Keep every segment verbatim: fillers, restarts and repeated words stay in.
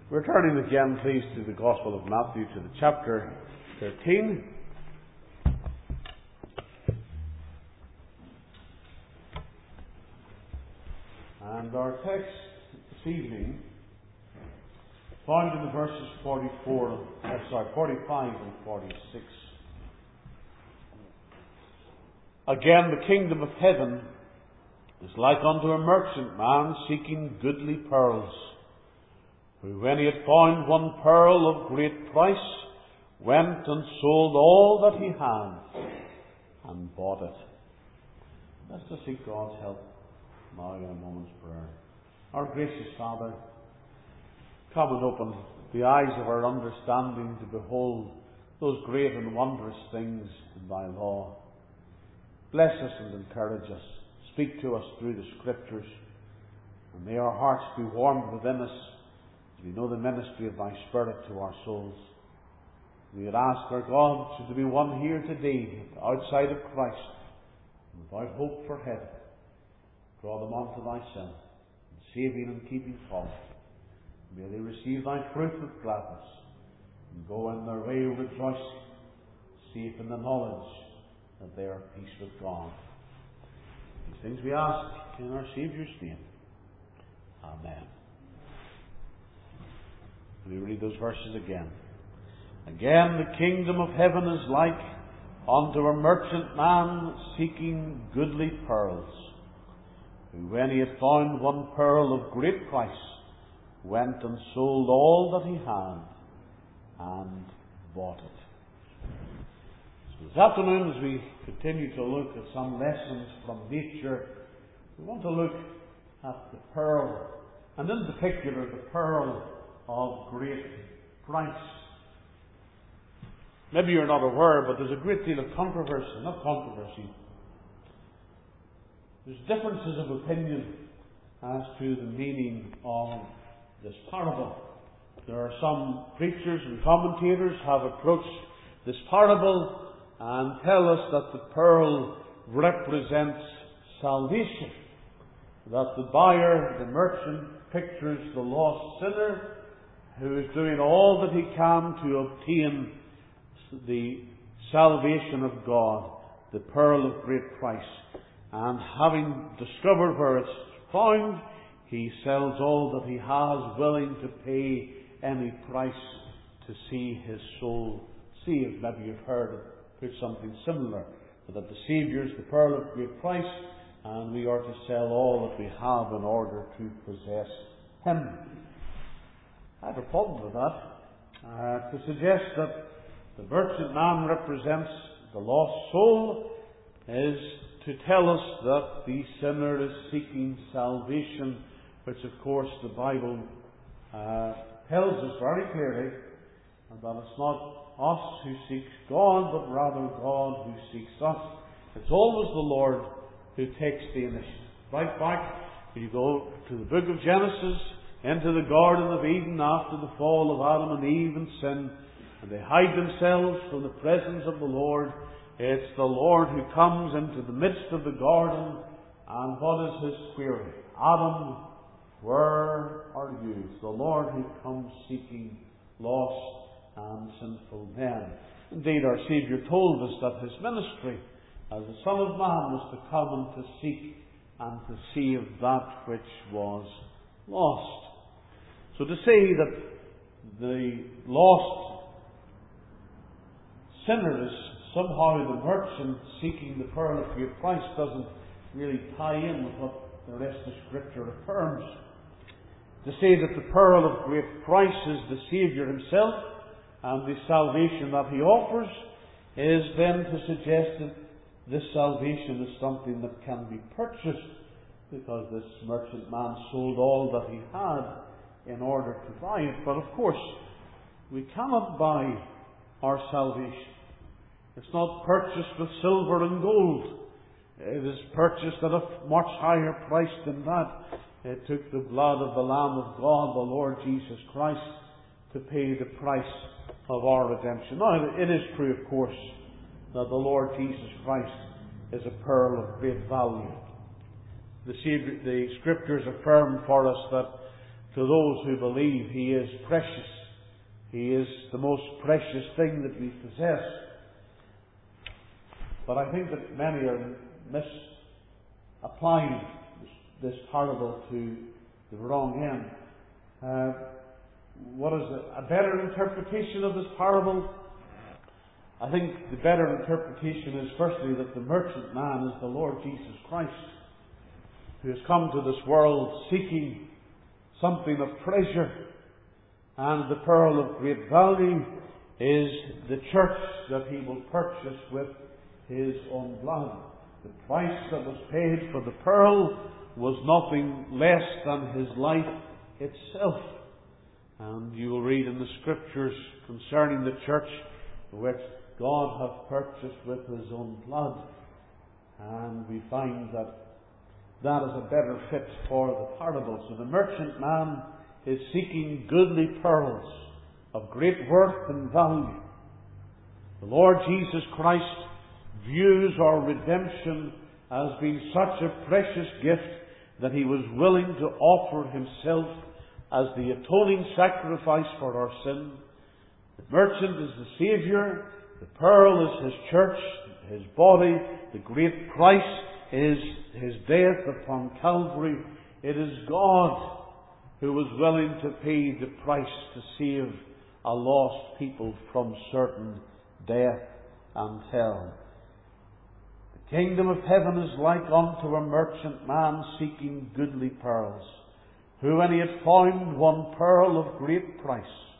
We're turning again, please, to the Gospel of Matthew, to the chapter thirteen. And our text this evening, found in the verses forty-four, uh, sorry, forty-five and forty-six. Again, the kingdom of heaven is like unto a merchant man seeking goodly pearls, who, when he had found one pearl of great price, went and sold all that he had and bought it. Let's just seek God's help now in a moment's prayer. Our gracious Father, come and open the eyes of our understanding to behold those great and wondrous things in Thy law. Bless us and encourage us. Speak to us through the Scriptures, and may our hearts be warmed within us as we know the ministry of Thy Spirit to our souls. We would ask, our God, should there be one here today outside of Christ, without hope for heaven, draw them unto Thyself, and saving and keeping fault. May they receive Thy truth with gladness, and go in their way rejoicing, safe in the knowledge that they are at peace with God. These things we ask in our Saviour's name. Amen. Let me read those verses again. Again, the kingdom of heaven is like unto a merchant man seeking goodly pearls, who, when he had found one pearl of great price, went and sold all that he had and bought it. So this afternoon, as we continue to look at some lessons from nature, we want to look at the pearl, and in particular the pearl of great price. Maybe you're not aware, but there's a great deal of controversy, not controversy, there's differences of opinion as to the meaning of this parable. There are some preachers and commentators have approached this parable and tell us that the pearl represents salvation, that the buyer, the merchant, pictures the lost sinner who is doing all that he can to obtain the salvation of God, the pearl of great price. And having discovered where it's found, he sells all that he has, willing to pay any price to see his soul saved. Maybe you've heard it put something similar, that the Saviour is the pearl of great price, and we are to sell all that we have in order to possess Him. I have a problem with that. Uh, to suggest that the merchant man represents the lost soul is to tell us that the sinner is seeking salvation, which of course the Bible uh, tells us very clearly, and that it's not us who seeks God, but rather God who seeks us. It's always the Lord who takes the initiative. Right back, you go to the book of Genesis, into the Garden of Eden after the fall of Adam and Eve and sin, and they hide themselves from the presence of the Lord. It's the Lord who comes into the midst of the garden, and what is His query? Adam, where are you? It's the Lord who comes seeking lost and sinful men. Indeed, our Saviour told us that His ministry as the Son of Man was to come and to seek and to save that which was lost. So to say that the lost sinner is somehow the merchant seeking the pearl of great price doesn't really tie in with what the rest of Scripture affirms. To say that the pearl of great price is the Saviour Himself and the salvation that He offers is then to suggest that this salvation is something that can be purchased, because this merchant man sold all that he had in order to buy it. But of course, we cannot buy our salvation. It's not purchased with silver and gold. It is purchased at a much higher price than that. It took the blood of the Lamb of God, the Lord Jesus Christ, to pay the price of our redemption. Now, it is true, of course, that the Lord Jesus Christ is a pearl of great value. The, the Scriptures affirm for us that To those who believe, He is precious. He is the most precious thing that we possess. But I think that many are misapplying this, this parable to the wrong end. Uh, what is a, a better interpretation of this parable? I think the better interpretation is firstly that the merchant man is the Lord Jesus Christ, who has come to this world seeking something of treasure, and the pearl of great value is the church that He will purchase with His own blood. The price that was paid for the pearl was nothing less than His life itself. And you will read in the Scriptures concerning the church, which God hath purchased with His own blood. And we find that that is a better fit for the parable. So the merchant man is seeking goodly pearls of great worth and value. The Lord Jesus Christ views our redemption as being such a precious gift that He was willing to offer Himself as the atoning sacrifice for our sin. The merchant is the Saviour, the pearl is His church, His body, the great price is His death upon Calvary. It is God who was willing to pay the price to save a lost people from certain death and hell. The kingdom of heaven is like unto a merchant man seeking goodly pearls, who, when he had found one pearl of great price,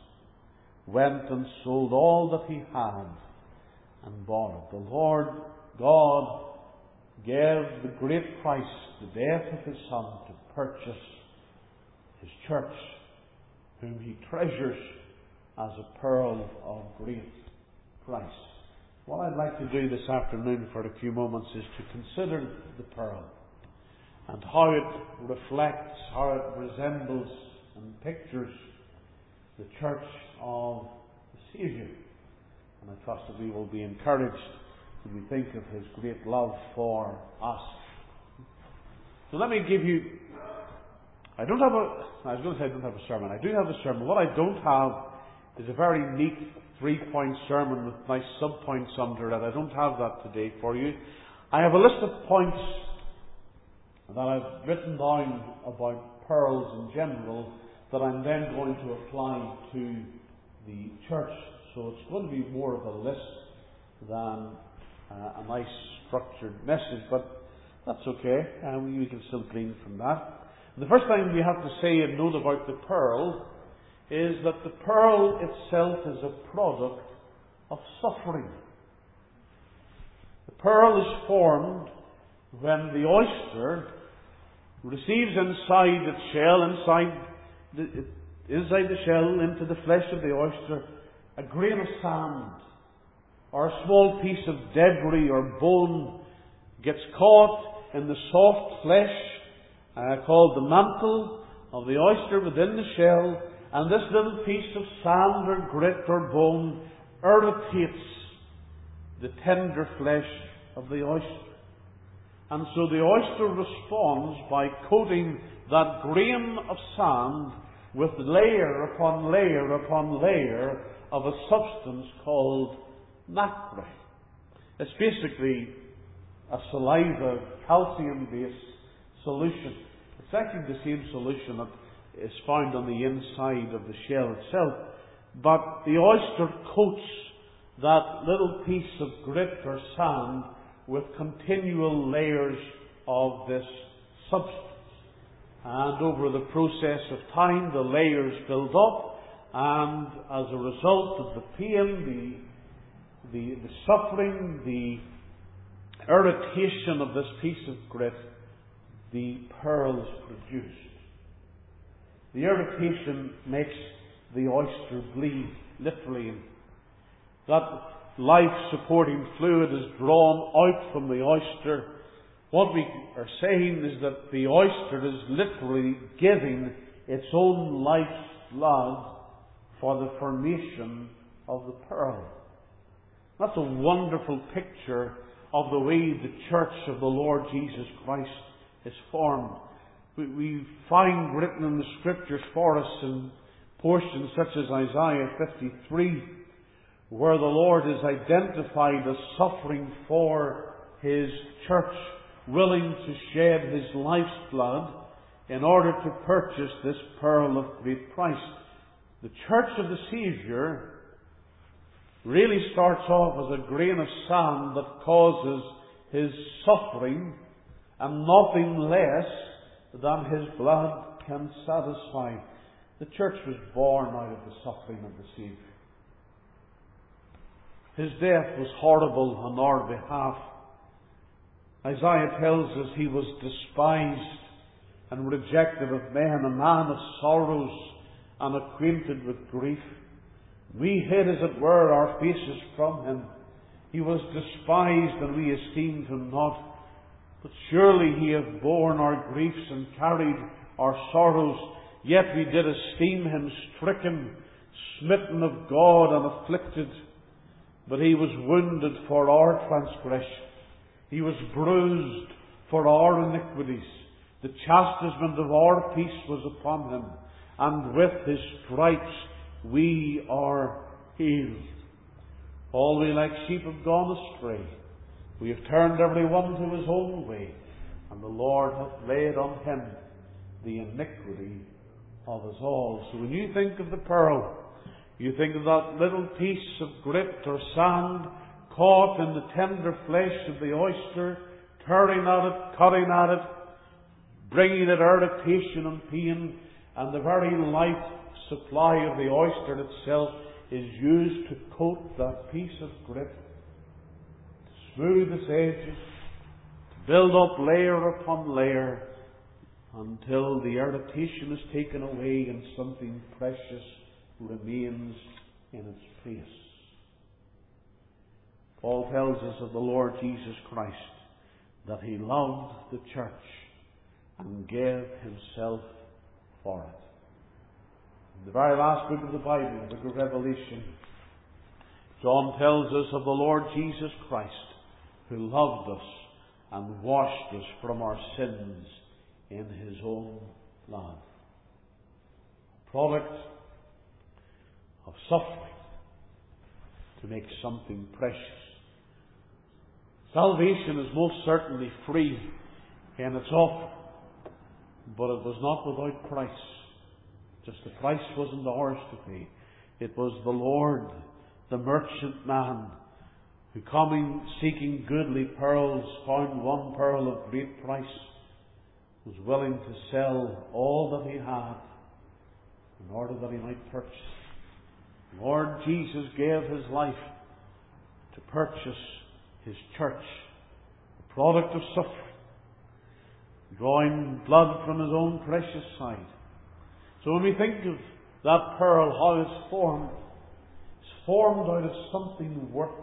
went and sold all that he had and bought it. The Lord God gave the great price, the death of His Son, to purchase His church, whom He treasures as a pearl of great price. What I'd like to do this afternoon for a few moments is to consider the pearl and how it reflects, how it resembles and pictures the church of the Saviour. And I trust that we will be encouraged when we think of His great love for us. So let me give you, I don't have a, I was going to say I don't have a sermon. I do have a sermon. What I don't have is a very neat three-point sermon with nice sub-points under it. I don't have that today for you. I have a list of points that I've written down about pearls in general that I'm then going to apply to the church. So it's going to be more of a list than uh, a nice structured message, but that's okay. Uh, we, we can still glean from that. And the first thing we have to say and note about the pearl is that the pearl itself is a product of suffering. The pearl is formed when the oyster receives inside its shell, inside the, inside the shell, into the flesh of the oyster, a grain of sand or a small piece of debris or bone gets caught in the soft flesh uh, called the mantle of the oyster within the shell, and this little piece of sand or grit or bone irritates the tender flesh of the oyster. And so the oyster responds by coating that grain of sand with layer upon layer upon layer of a substance called nacre. It's basically a saliva calcium-based solution. It's actually the same solution that is found on the inside of the shell itself. But the oyster coats that little piece of grit or sand with continual layers of this substance. And over the process of time, the layers build up, and as a result of the pain, the, the, the suffering, the irritation of this piece of grit, the pearl is produced. The irritation makes the oyster bleed, literally. That life-supporting fluid is drawn out from the oyster. What we are saying is that the oyster is literally giving its own life's blood for the formation of the pearl. That's a wonderful picture of the way the church of the Lord Jesus Christ is formed. We, we find written in the Scriptures for us in portions such as Isaiah fifty-three, where the Lord is identified as suffering for His church, willing to shed His life's blood in order to purchase this pearl of great price. The church of the Saviour really starts off as a grain of sand that causes His suffering, and nothing less than His blood can satisfy. The church was born out of the suffering of the Saviour. His death was horrible on our behalf. Isaiah tells us He was despised and rejected of men, a man of sorrows and acquainted with grief. We hid, as it were, our faces from Him. He was despised, and we esteemed Him not. But surely He hath borne our griefs and carried our sorrows. Yet we did esteem Him stricken, smitten of God, and afflicted. But He was wounded for our transgression. He was bruised for our iniquities. The chastisement of our peace was upon Him, and with His stripes we are healed. All we like sheep have gone astray. We have turned every one to his own way, and the Lord hath laid on Him the iniquity of us all. So when you think of the pearl, you think of that little piece of grit or sand caught in the tender flesh of the oyster, tearing at it, cutting at it, bringing it irritation and pain, and the very life supply of the oyster itself is used to coat that piece of grit, to smooth its edges, to build up layer upon layer, until the irritation is taken away and something precious remains in its place. Paul tells us of the Lord Jesus Christ that He loved the church and gave Himself for it. In the very last book of the Bible, the book of Revelation, John tells us of the Lord Jesus Christ, who loved us and washed us from our sins in His own blood. A product of suffering to make something precious. Salvation is most certainly free in its offer, but it was not without price. Just the price wasn't ours to pay. It was the Lord, the merchant man, who coming seeking goodly pearls found one pearl of great price, was willing to sell all that he had in order that he might purchase. Lord Jesus gave His life to purchase His church, a product of suffering, drawing blood from His own precious side. So when we think of that pearl, how it's formed, it's formed out of something worthless.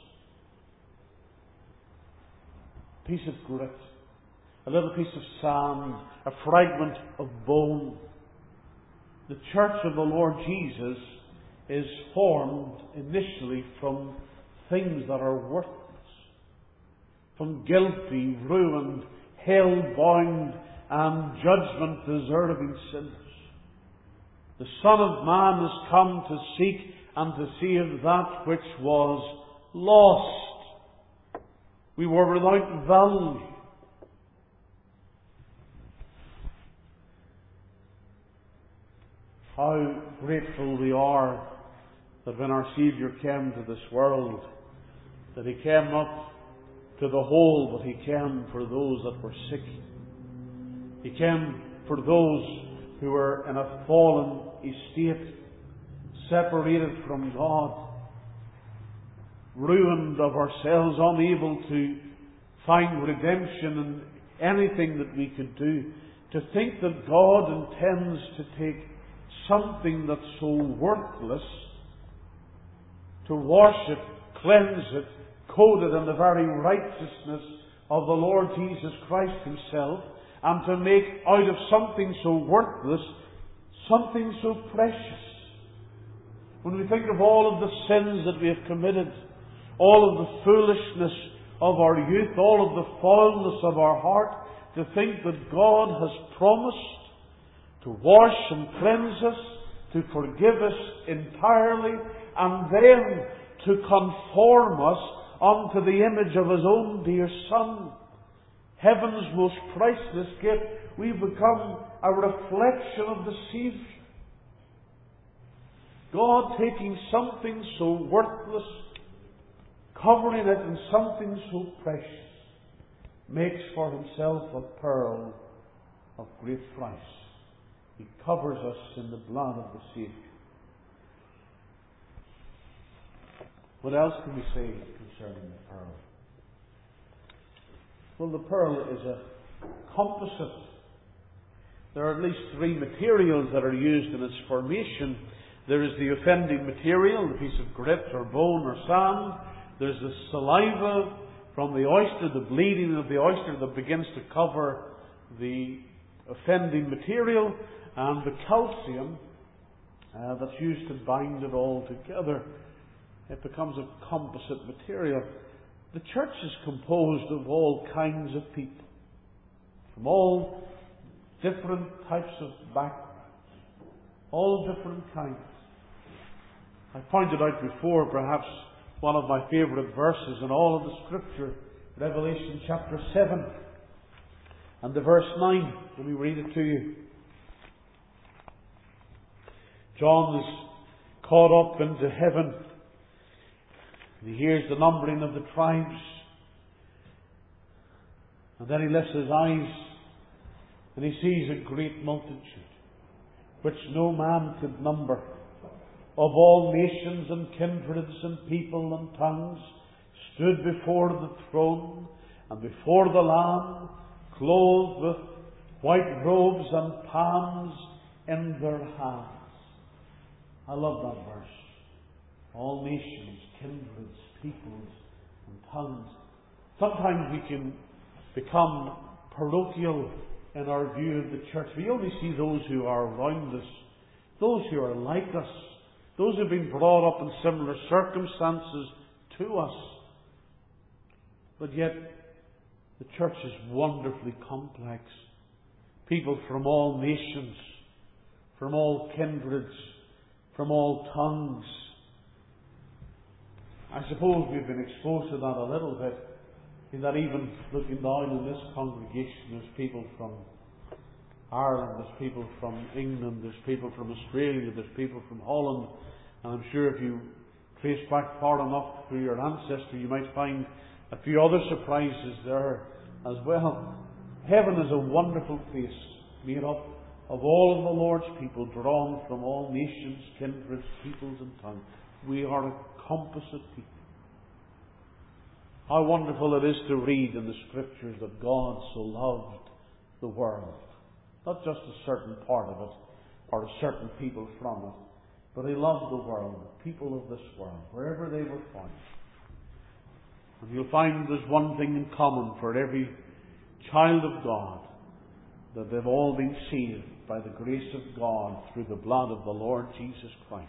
A piece of grit, a little piece of sand, a fragment of bone. The church of the Lord Jesus is formed initially from things that are worthless, from guilty, ruined, hell-bound, and judgment-deserving sinners. The Son of Man has come to seek and to save that which was lost. We were without value. How grateful we are that when our Saviour came to this world, that He came not to the whole, but He came for those that were sick. He came for those who were in a fallen estate, separated from God, ruined of ourselves, unable to find redemption in anything that we could do. To think that God intends to take something that's so worthless, to wash it, cleanse it, coat it in the very righteousness of the Lord Jesus Christ Himself, and to make out of something so worthless something so precious. When we think of all of the sins that we have committed, all of the foolishness of our youth, all of the foulness of our heart, to think that God has promised to wash and cleanse us, to forgive us entirely, and then to conform us unto the image of His own dear Son. Heaven's most priceless gift. We become a reflection of the Saviour. God taking something so worthless, covering it in something so precious, makes for Himself a pearl of great price. He covers us in the blood of the Saviour. What else can we say concerning the pearl? Well, the pearl is a composite. There are at least three materials that are used in its formation. There is the offending material, the piece of grit or bone or sand. There's the saliva from the oyster, the bleeding of the oyster that begins to cover the offending material, and the calcium uh, that's used to bind it all together. It becomes a composite material. The church is composed of all kinds of people, from all different types of backgrounds, all different kinds. I pointed out before, perhaps, one of my favourite verses in all of the Scripture, Revelation chapter seven, and the verse nine. Let me read it to you. John is caught up into heaven. He hears the numbering of the tribes. And then he lifts his eyes and he sees a great multitude, which no man could number, of all nations and kindreds and people and tongues, stood before the throne and before the Lamb, clothed with white robes and palms in their hands. I love that verse. All nations, kindreds, peoples, and tongues. Sometimes we can become parochial in our view of the church. We only see those who are around us, those who are like us, those who have been brought up in similar circumstances to us. But yet, the church is wonderfully complex. People from all nations, from all kindreds, from all tongues. I suppose we've been exposed to that a little bit, in that even looking down in this congregation, there's people from Ireland, there's people from England, there's people from Australia, there's people from Holland, and I'm sure if you trace back far enough through your ancestry, you might find a few other surprises there as well. Heaven is a wonderful place, made up of all of the Lord's people, drawn from all nations, kindreds, peoples, and tongues. We are a composite people. How wonderful it is to read in the Scriptures that God so loved the world. Not just a certain part of it, or a certain people from it, but He loved the world, the people of this world, wherever they were found. And you'll find there's one thing in common for every child of God, that they've all been saved by the grace of God through the blood of the Lord Jesus Christ.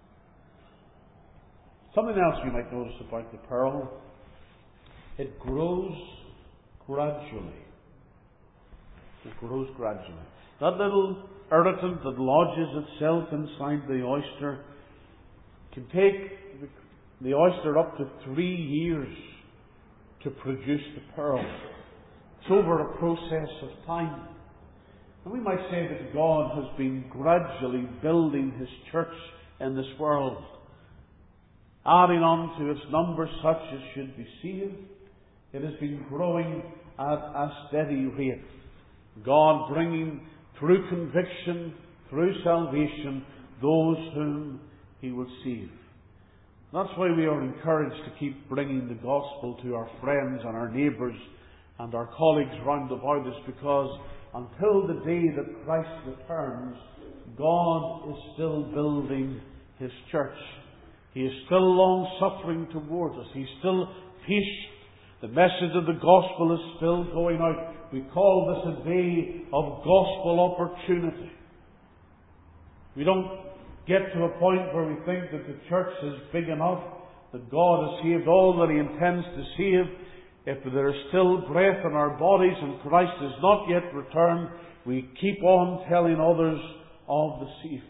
Something else you might notice about the pearl: it grows gradually. It grows gradually. That little irritant that lodges itself inside the oyster can take the oyster up to three years to produce the pearl. It's over a process of time. And we might say that God has been gradually building His church in this world, adding on to its numbers such as should be saved. It has been growing at a steady rate. God bringing through conviction, through salvation, those whom He will save. That's why we are encouraged to keep bringing the gospel to our friends and our neighbours and our colleagues round about us, because until the day that Christ returns, God is still building His church. He is still long-suffering towards us. He's still patient. The message of the gospel is still going out. We call this a day of gospel opportunity. We don't get to a point where we think that the church is big enough, that God has saved all that He intends to save. if there is still breath in our bodies and Christ is not yet returned, we keep on telling others of the Saviour.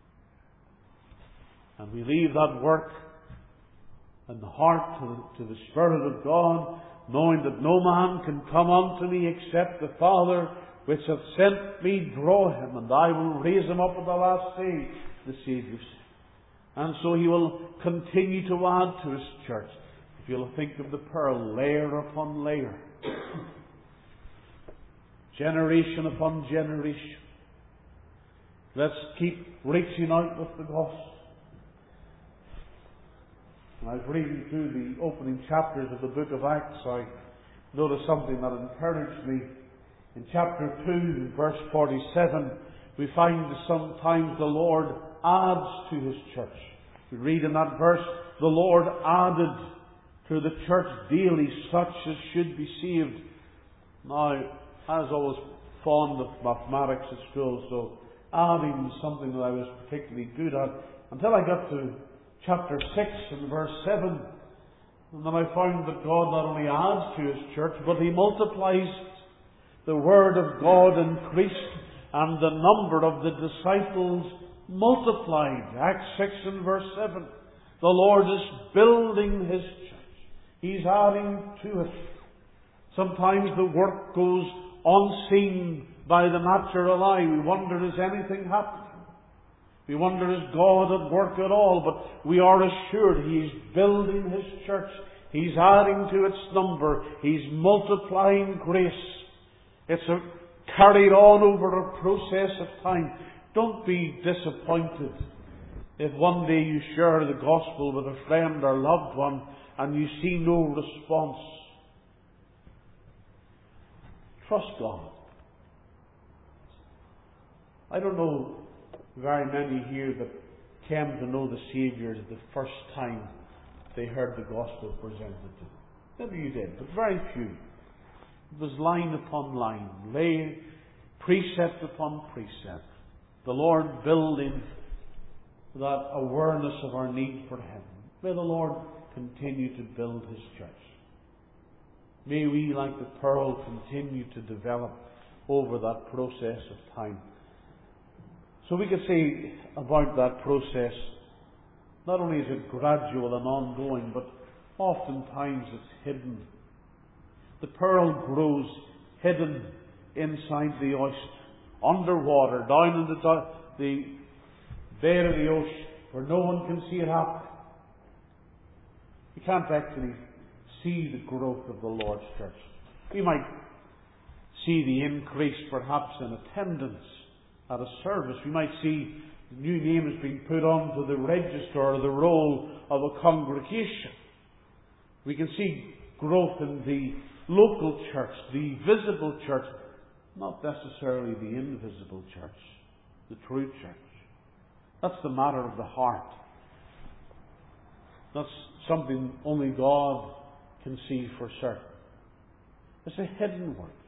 And we leave that work in the heart to the, to the Spirit of God, knowing that no man can come unto me except the Father which hath sent me draw him, and I will raise him up at the last day, the Saviour said. And so He will continue to add to His church. If you'll think of the pearl, layer upon layer, generation upon generation. Let's keep reaching out with the gospel. When I was reading through the opening chapters of the book of Acts, I noticed something that encouraged me. In chapter two, verse forty-seven, we find that sometimes the Lord adds to His church. We read in that verse, the Lord added to the church daily such as should be saved. Now, I was always fond of mathematics at school, so adding was something that I was particularly good at, until I got to chapter six and verse seven. And then I found that God not only adds to His church, but He multiplies. The Word of God increased, and the number of the disciples multiplied. Acts six and verse seven. The Lord is building His church. He's adding to it. Sometimes the work goes unseen by the natural eye. We wonder, is anything happening? We wonder, is God at work at all? But we are assured He's building His church. He's adding to its number. He's multiplying grace. It's a, carried on over a process of time. Don't be disappointed if one day you share the gospel with a friend or loved one and you see no response. Trust God. I don't know very many here that came to know the Saviour the first time they heard the gospel presented to them. Maybe you did, but very few. It was line upon line, lay precept upon precept. The Lord building that awareness of our need for Him. May the Lord continue to build His church. May we, like the pearl, continue to develop over that process of time. So we could say about that process, not only is it gradual and ongoing, but oftentimes it's hidden. The pearl grows hidden inside the oyster, underwater, down in the, the bed of the ocean, where no one can see it happen. You can't actually see the growth of the Lord's church. We might see the increase perhaps in attendance at a service. We might see new names being put onto the register or the roll of a congregation. We can see growth in the local church, the visible church, not necessarily the invisible church, the true church. That's the matter of the heart. That's something only God can see for certain. It's a hidden work,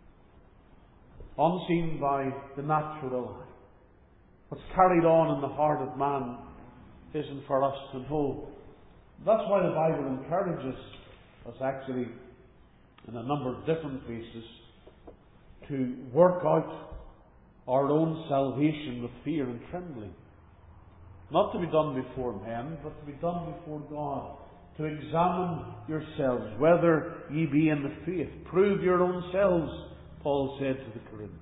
unseen by the natural eye. What's carried on in the heart of man isn't for us to know. That's why the Bible encourages us actually in a number of different places to work out our own salvation with fear and trembling. Not to be done before men, but to be done before God. To examine yourselves, whether ye be in the faith. Prove your own selves, Paul said to the Corinthians.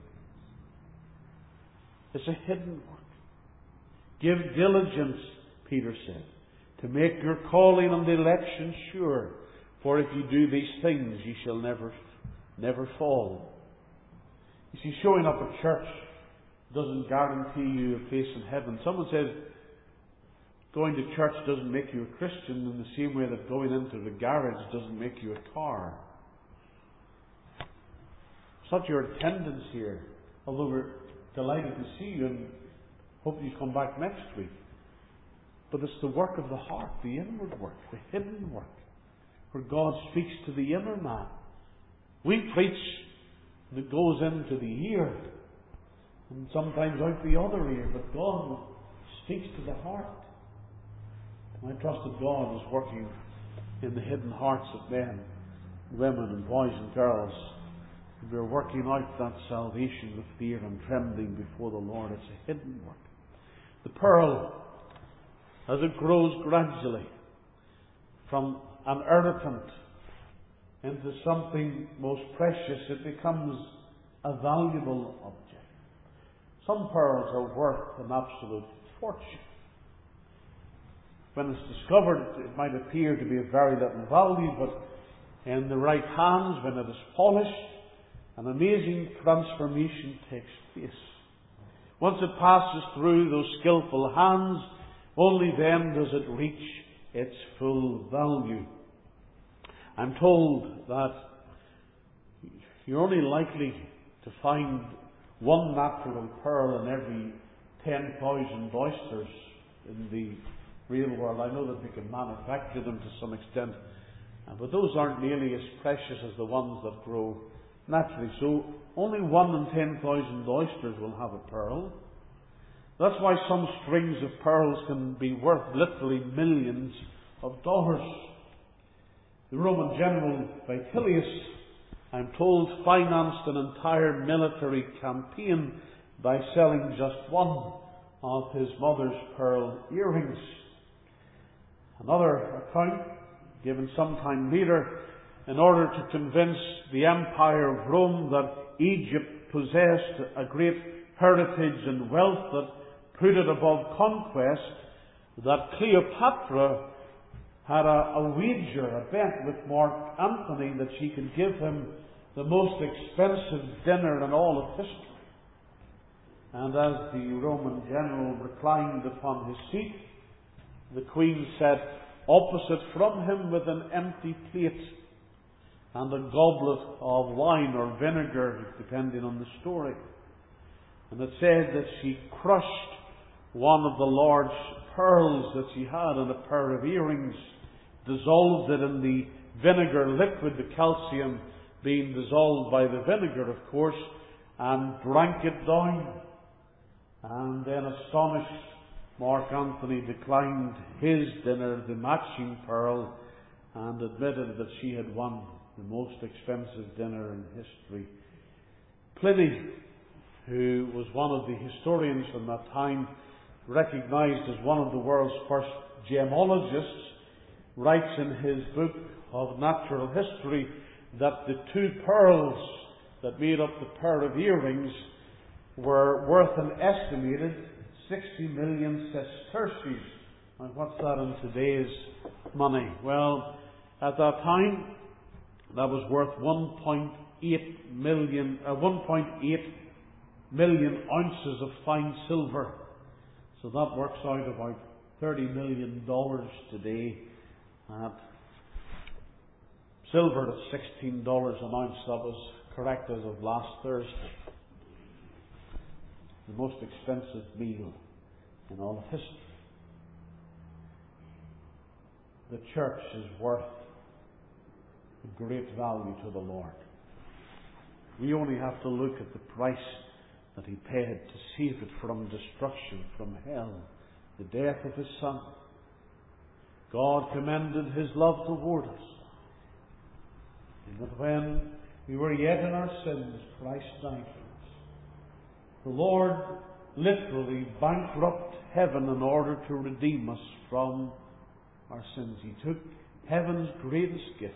It's a hidden work. Give diligence, Peter said, to make your calling and election sure. For if you do these things, ye shall never, never fall. You see, showing up at church doesn't guarantee you a place in heaven. Someone says, going to church doesn't make you a Christian in the same way that going into the garage doesn't make you a car. It's not your attendance here, although we're delighted to see you and hope you come back next week. But it's the work of the heart, the inward work, the hidden work, where God speaks to the inner man. We preach that goes into the ear and sometimes out the other ear, but God speaks to the heart. I trust that God is working in the hidden hearts of men women and boys and girls, we're working out that salvation with fear and trembling before the Lord. It's a hidden work. The pearl, as it grows gradually from an irritant into something most precious, it becomes a valuable object. Some pearls are worth an absolute fortune. When it's discovered, it might appear to be of very little value, but in the right hands, when it is polished, an amazing transformation takes place. Once it passes through those skillful hands, only then does it reach its full value. I'm told that you're only likely to find one natural pearl in every ten thousand oysters in the real world. I know that they can manufacture them to some extent, but those aren't nearly as precious as the ones that grow naturally. So only one in ten thousand oysters will have a pearl. That's why some strings of pearls can be worth literally millions of dollars. The Roman general Vitellius, I'm told, financed an entire military campaign by selling just one of his mother's pearl earrings. Another account, given some time later, in order to convince the Empire of Rome that Egypt possessed a great heritage and wealth that put it above conquest, that Cleopatra had a, a wager, a bet with Mark Antony that she could give him the most expensive dinner in all of history. And as the Roman general reclined upon his seat, the Queen sat opposite from him with an empty plate and a goblet of wine or vinegar, depending on the story. And it said that she crushed one of the large pearls that she had in a pair of earrings, dissolved it in the vinegar liquid, the calcium being dissolved by the vinegar, of course, and drank it down. And then, astonished, Mark Antony declined his dinner, the matching pearl, and admitted that she had won the most expensive dinner in history. Pliny, who was one of the historians from that time, recognized as one of the world's first gemologists, writes in his book of natural history that the two pearls that made up the pair of earrings were worth an estimated sixty million sesterces. And what's that in today's money? Well, at that time, that was worth one point eight million, uh, one point eight million ounces of fine silver. So that works out about thirty million dollars today. At silver at sixteen dollars an ounce. That was correct as of last Thursday. The most expensive meal in all of history. The church is worth a great value to the Lord. We only have to look at the price that He paid to save it from destruction, from hell, the death of His Son. God commended His love toward us, and that when we were yet in our sins, Christ died for us. The Lord literally bankrupted heaven in order to redeem us from our sins. He took heaven's greatest gift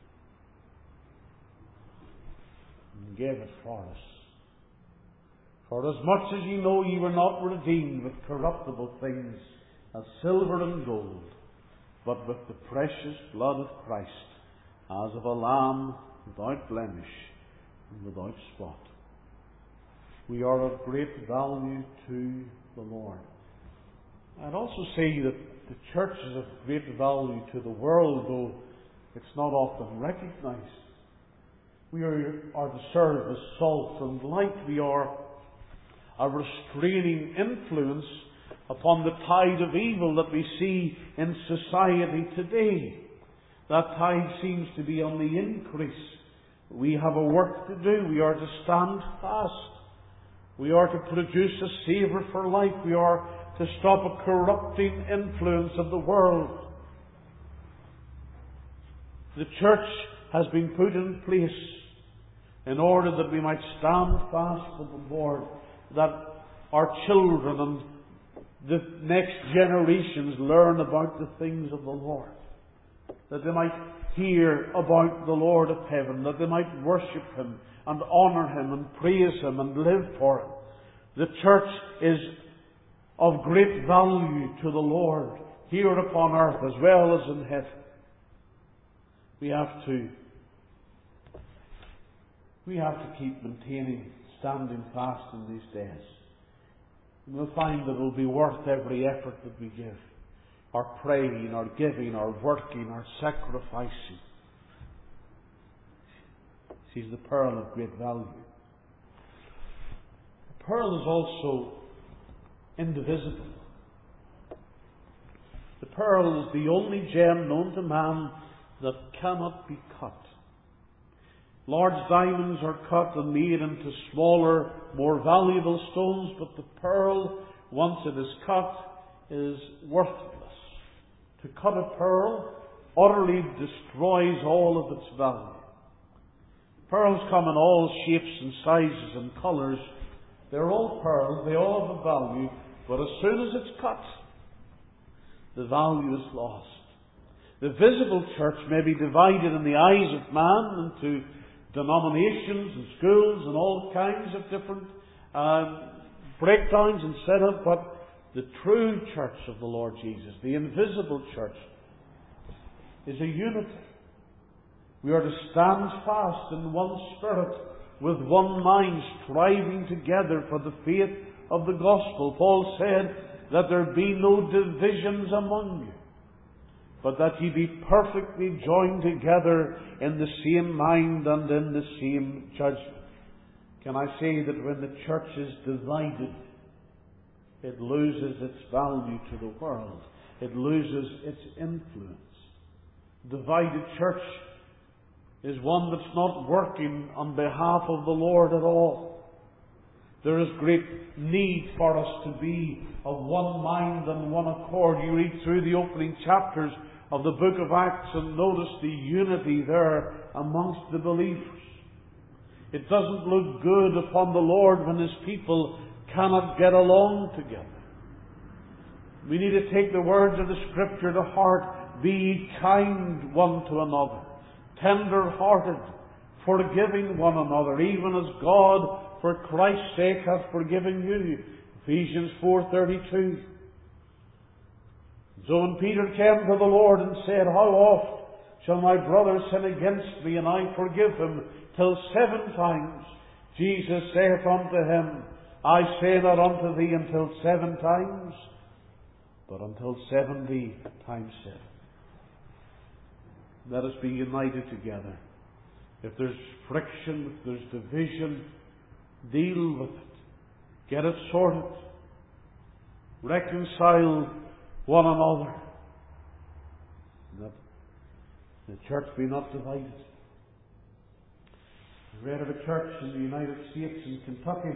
and gave it for us. For as much as ye know ye were not redeemed with corruptible things, as silver and gold, but with the precious blood of Christ, as of a lamb without blemish and without spot. We are of great value to the Lord. I'd also say that the church is of great value to the world, though it's not often recognized. We are, are to serve as salt and light. We are a restraining influence upon the tide of evil that we see in society today. That tide seems to be on the increase. We have a work to do. We are to stand fast. We are to produce a savour for life. We are to stop a corrupting influence of the world. The church has been put in place in order that we might stand fast with the Lord, that our children and the next generations learn about the things of the Lord, that they might hear about the Lord of heaven, that they might worship Him and honour Him and praise Him and live for Him. The church is of great value to the Lord here upon earth as well as in heaven. We have to we have to keep maintaining, standing fast in these days. And we'll find that it will be worth every effort that we give. Our praying, our giving, our working, our sacrificing. She's the pearl of great value. The pearl is also indivisible. The pearl is the only gem known to man that cannot be cut. Large diamonds are cut and made into smaller, more valuable stones, but the pearl, once it is cut, is worthless. To cut a pearl utterly destroys all of its value. Pearls come in all shapes and sizes and colours. They're all pearls, they all have a value, but as soon as it's cut, the value is lost. The visible church may be divided in the eyes of man into denominations and schools and all kinds of different uh, breakdowns and setup, but the true church of the Lord Jesus, the invisible church, is a unity. We are to stand fast in one spirit, with one mind, striving together for the faith of the gospel. Paul said that there be no divisions among you, but that ye be perfectly joined together in the same mind and in the same judgment. Can I say that when the church is divided, it loses its value to the world. It loses its influence. Divided church is one that's not working on behalf of the Lord at all. There is great need for us to be of one mind and one accord. You read through the opening chapters of the book of Acts and notice the unity there amongst the believers. It doesn't look good upon the Lord when His people cannot get along together. We need to take the words of the Scripture to heart. Be ye kind one to another, tender-hearted, forgiving one another, even as God, for Christ's sake, hath forgiven you. Ephesians four thirty-two. So when Peter came to the Lord and said, How oft shall my brother sin against me, and I forgive him? Till seven times. Jesus saith unto him, I say not unto thee until seven times, but until seventy times seven. Let us be united together. If there's friction, if there's division, deal with it. Get it sorted. Reconcile one another. That the church be not divided. I read of a church in the United States in Kentucky.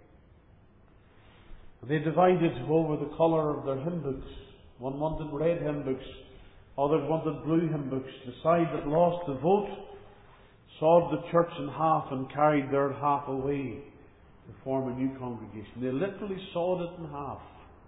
They divided over the colour of their hymn books. One wanted red hymn books, others wanted blue hymn books. The side that lost the vote sawed the church in half and carried their half away to form a new congregation. They literally sawed it in half.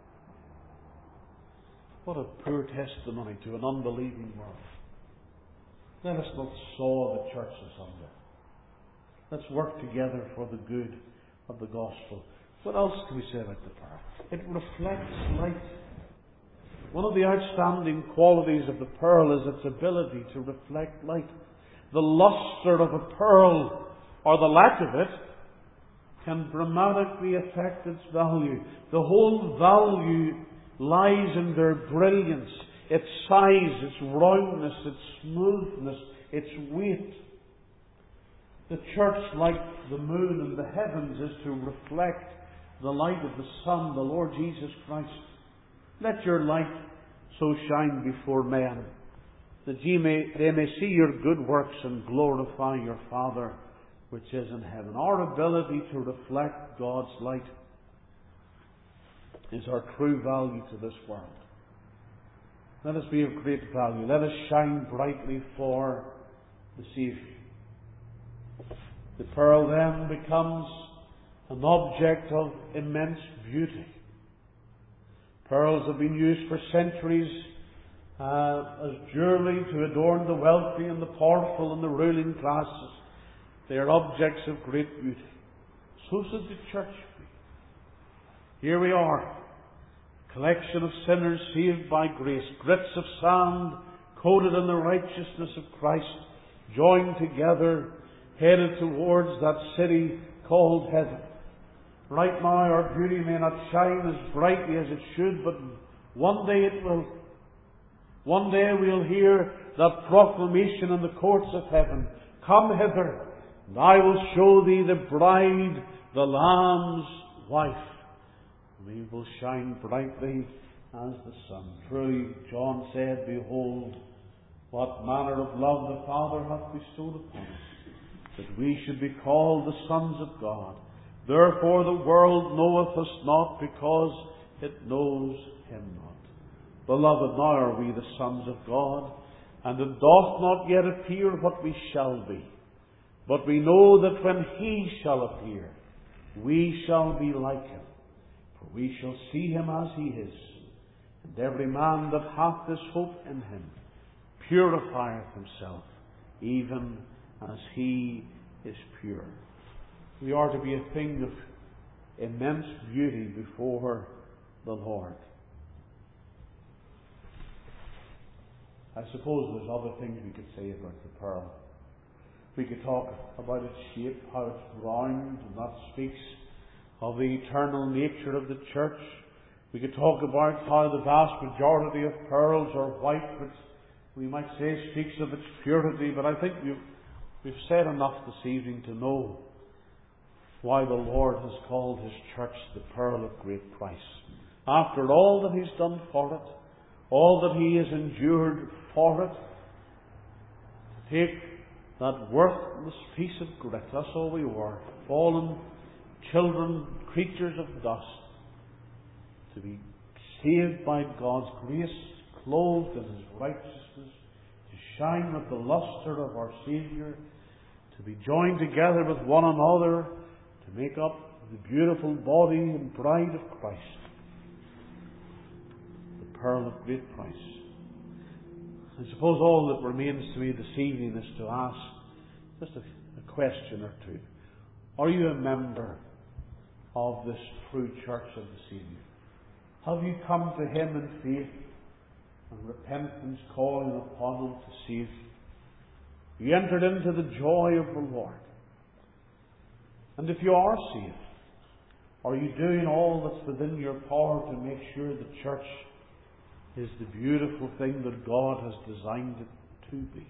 What a poor testimony to an unbelieving world. Let us not saw the church asunder. Let's work together for the good of the gospel. What else can we say about the pearl? It reflects light. One of the outstanding qualities of the pearl is its ability to reflect light. The lustre of a pearl, or the lack of it, can dramatically affect its value. The whole value lies in their brilliance, its size, its roundness, its smoothness, its weight. The church, like the moon and the heavens, is to reflect the light of the sun, the Lord Jesus Christ. Let your light so shine before men, that ye may, they may see your good works and glorify your Father which is in heaven. Our ability to reflect God's light is our true value to this world. Let us be of great value. Let us shine brightly for the Saviour. The pearl then becomes an object of immense beauty. Pearls have been used for centuries uh, as jewellery to adorn the wealthy and the powerful and the ruling classes. They are objects of great beauty. So should the church be. Here we are, a collection of sinners saved by grace, grits of sand coated in the righteousness of Christ, joined together, headed towards that city called heaven. Right now our beauty may not shine as brightly as it should, but one day it will. One day we'll hear that proclamation in the courts of heaven, "Come hither, and I will show thee the bride, the Lamb's wife." We will shine brightly as the sun. Truly, John said, "Behold, what manner of love the Father hath bestowed upon us, that we should be called the sons of God. Therefore the world knoweth us not, because it knows him not. Beloved, now are we the sons of God, and it doth not yet appear what we shall be. But we know that when he shall appear, we shall be like him, for we shall see him as he is. And every man that hath this hope in him purifieth himself, even as he is pure." We are to be a thing of immense beauty before the Lord. I suppose there's other things we could say about the pearl. We could talk about its shape, how it's round, and that speaks of the eternal nature of the church. We could talk about how the vast majority of pearls are white, which we might say speaks of its purity, but I think we've, we've said enough this evening to know why the Lord has called His church the pearl of great price. After all that He's done for it, all that He has endured for it, to take that worthless piece of grit, that's all we were, fallen children, creatures of dust, to be saved by God's grace, clothed in His righteousness, to shine with the lustre of our Saviour, to be joined together with one another, to make up the beautiful body and bride of Christ. The pearl of great price. I suppose all that remains to me this evening is to ask just a, a question or two. Are you a member of this true church of the Saviour? Have you come to Him in faith and repentance, calling upon Him to save you? You entered into the joy of the Lord. And if you are saved, are you doing all that's within your power to make sure the church is the beautiful thing that God has designed it to be?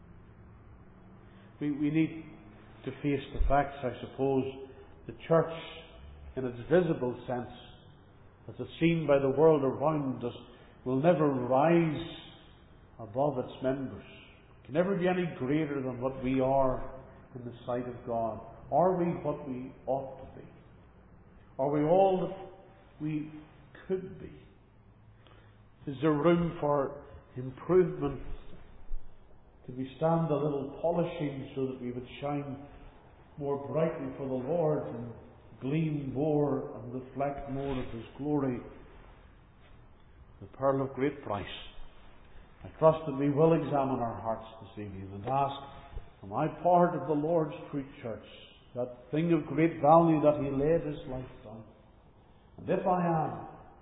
We, we need to face the facts, I suppose. The church, in its visible sense, as it's seen by the world around us, will never rise above its members. It can never be any greater than what we are in the sight of God. Are we what we ought to be? Are we all that we could be? Is there room for improvement? Could we stand a little polishing so that we would shine more brightly for the Lord and gleam more and reflect more of His glory? The pearl of great price. I trust that we will examine our hearts this evening and ask, am I part of the Lord's true church? That thing of great value that He laid His life down. And if I am,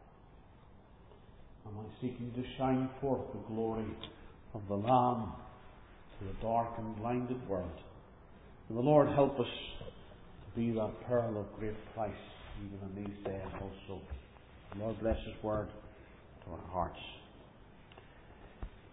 am I seeking to shine forth the glory of the Lamb to a dark and blinded world? May the Lord help us to be that pearl of great price, even in these days also. The Lord bless His word to our hearts.